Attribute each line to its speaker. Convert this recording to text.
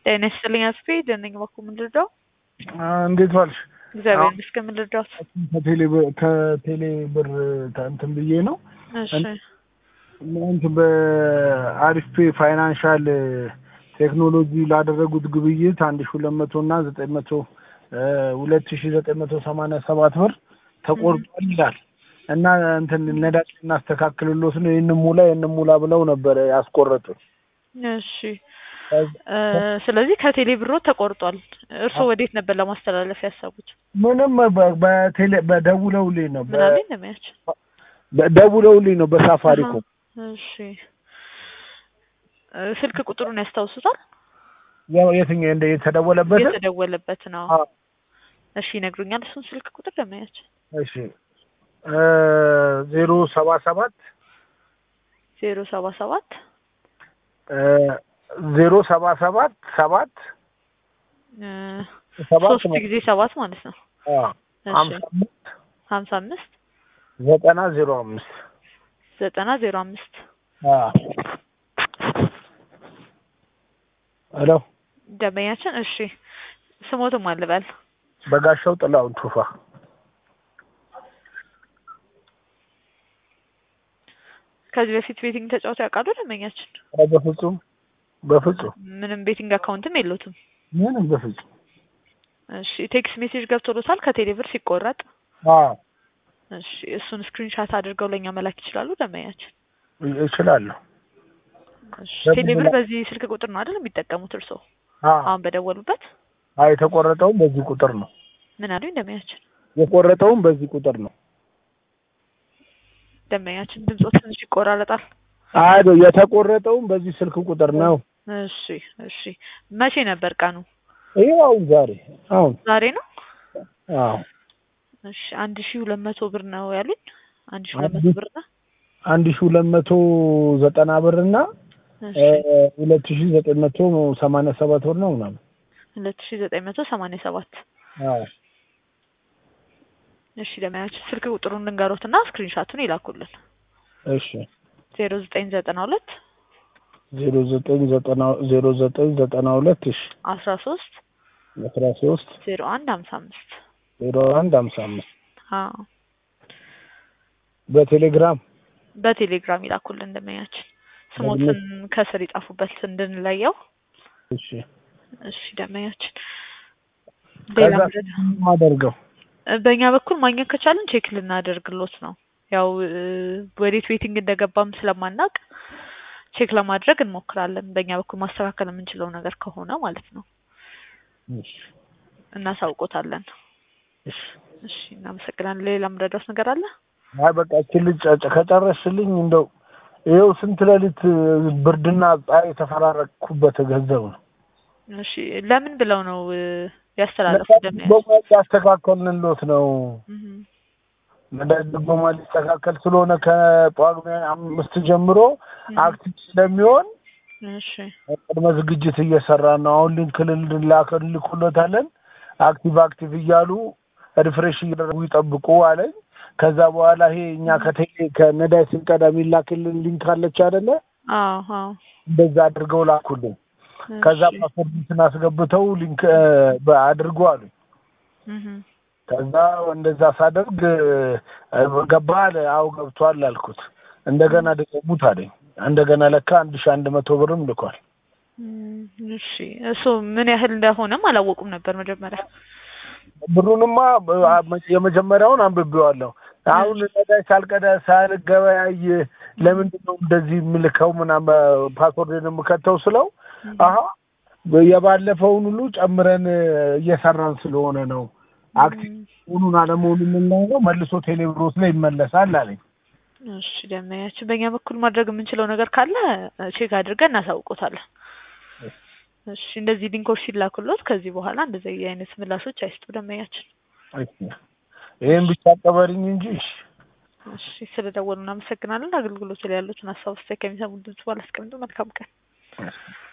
Speaker 1: ጤና ይስጥልኝ አስፌ ደነኝ ባኩ ምንድነው?
Speaker 2: እንዴት ዋልሽ?
Speaker 1: እግዚአብሔር ይመስገን ምንድነው?
Speaker 2: ከቴሌ ብር እንትን ብዬ ነው።
Speaker 1: እሺ
Speaker 2: እንትን በአሪፍ ፋይናንሻል ቴክኖሎጂ ላደረጉት ግብይት 1200 እና 900 2987 ብር ተቆርጧል ይላል እና እንትን ነዳጅ እናስተካክልሎት ነው ይሄን ሙላ ብለው ነበር ያስቆረጡት።
Speaker 1: እሺ ስለዚህ ከቴሌ ብሮ ተቆርጧል። እርሶ ወዴት ነበር ለማስተላለፍ ያሰቡት?
Speaker 2: ምንም በቴሌ በደውለውልኝ ነው
Speaker 1: ምናምን ለማያች
Speaker 2: በደውለውልኝ ነው በሳፋሪኮም።
Speaker 1: እሺ ስልክ ቁጥሩን ያስታውሱታል?
Speaker 2: ያው የትኛው
Speaker 1: የተደወለበት ነው። እሺ ይነግሩኛል እሱን ስልክ ቁጥር ለማያች?
Speaker 2: እሺ 077
Speaker 1: 077
Speaker 2: 077 7
Speaker 1: 3 ጊዜ 7 ማለት ነው። 55
Speaker 2: 9005
Speaker 1: 9005
Speaker 2: ሄሎ
Speaker 1: ደበኛችን። እሺ ስሞትም አልበል
Speaker 2: በጋሻው ጥላውን ቱፋ።
Speaker 1: ከዚህ በፊት ቤቲንግ ተጫውተው ያውቃሉ ደበኛችን?
Speaker 2: በፍጹም
Speaker 1: ምንም ቤቲንግ አካውንትም የለውትም?
Speaker 2: ምንም በፍጹም።
Speaker 1: እሺ ቴክስት ሜሴጅ ገብቶሎታል ከቴሌ ብር ሲቆረጥ? እሺ እሱን ስክሪንሻት አድርገው ለኛ መላክ ይችላሉ ደበኛችን?
Speaker 2: እችላለሁ።
Speaker 1: እሺ ቴሌ ብር በዚህ ስልክ ቁጥር ነው አይደል የሚጠቀሙት እርሶ? አሁን በደወሉበት?
Speaker 2: አይ የተቆረጠውም በዚህ ቁጥር ነው።
Speaker 1: ምን አሉኝ ደበኛችን?
Speaker 2: የቆረጠውም በዚህ ቁጥር ነው።
Speaker 1: ደበኛችን ድምጾ ትንሽ ይቆራረጣል።
Speaker 2: አይ የተቆረጠውም በዚህ ስልክ ቁጥር ነው።
Speaker 1: እሺ መቼ ነበር ቀኑ?
Speaker 2: ይኸው ዛሬ
Speaker 1: ነው። እሺ 1200 ብር ነው ያሉኝ? 1200 ብር ነው።
Speaker 2: 1290 ብር እና 2987 ብር ነው ማለት
Speaker 1: 2987 እሺ ለማያችሁ ስልክ ቁጥሩን ልንገሮትና ስክሪንሻቱን ይላኩልን።
Speaker 2: እሺ
Speaker 1: 0992
Speaker 2: 0992 እሺ
Speaker 1: 13 0155 በቴሌግራም ይላኩልን እንደማያችሁ። ስሞትን ከስር ይጻፉበት እንድንለየው። እሺ ደመያችን ሌላ
Speaker 2: ማደርገው
Speaker 1: በእኛ በኩል ማግኘት ከቻልን ቼክ ልናደርግሎት ነው። ያው ወዴት ዌቲንግ እንደገባም ስለማናቅ ቼክ ለማድረግ እንሞክራለን። በእኛ በኩል ማስተካከል የምንችለው ነገር ከሆነ ማለት ነው። እናሳውቆታለን። እሺ እናመሰግናለን። ሌላ ምረዳውስ ነገር አለ?
Speaker 2: አይ በቃ ልጅ ከጨረስልኝ እንደው ይኸው ስንት ሌሊት ብርድና ፀሐይ የተፈራረኩበት ገንዘብ ነው። እሺ
Speaker 1: ለምን ብለው ነው ያስተላለፉት?
Speaker 2: ያስተካከልንሎት ነው። ነዳጅ ድጎማ ሊስተካከል ስለሆነ ከጳጉሜ 5 ጀምሮ አክቲቭ ስለሚሆን ቅድመ ዝግጅት እየሰራ ነው። አሁን ሊንክ ልልኩሎታለን። አክቲቭ እያሉ ሪፍሬሽ እያደረጉ ይጠብቁ አለኝ። ከዛ በኋላ ይሄ እኛ ከነዳጅ ስንቀዳ የሚላክልን ሊንክ አለች አይደለ? እንደዛ አድርገው ላኩልኝ። ከዛ ፓስወርዱን አስገብተው ሊንክ አድርጉ አሉኝ። ከዛ እንደዛ ሳደርግ ገባል። አው ገብቷል አልኩት። እንደገና ደገሙት አለኝ። እንደገና ለካ 1100 ብርም ልኳል።
Speaker 1: እሺ እሱ ምን ያህል እንደሆነም አላወቁም ነበር መጀመሪያ?
Speaker 2: ብሩንማ የመጀመሪያውን አንብቤዋለሁ። አሁን ነዳጅ ሳልገበያይ ለምንድነው እንደዚህ ምልከው ምናምን ፓስወርድንም ከተው ስለው የባለፈውን ሁሉ ጨምረን እየሰራን ስለሆነ ነው አክቲቭ ሆኑን አለመሆኑን ነው መልሶ ቴሌብሮስ ላይ ይመለሳል አለኝ።
Speaker 1: እሺ ደመያችን በእኛ በኩል ማድረግ የምንችለው ነገር ካለ ቼክ አድርገን እናሳውቆታለን። እሺ እንደዚህ ሊንኮች ሲላኩሎት ከዚህ በኋላ እንደዚህ አይነት ምላሾች አይስጡ ደመያችን።
Speaker 2: ይሄን ብቻ አቀበሪኝ እንጂ።
Speaker 1: እሺ ስለደወሉና እናመሰግናለን። አገልግሎት ላይ ያሉትን ሀሳብ ከሚሰሙት በኋላ አስቀምጡ። መልካም ቀን።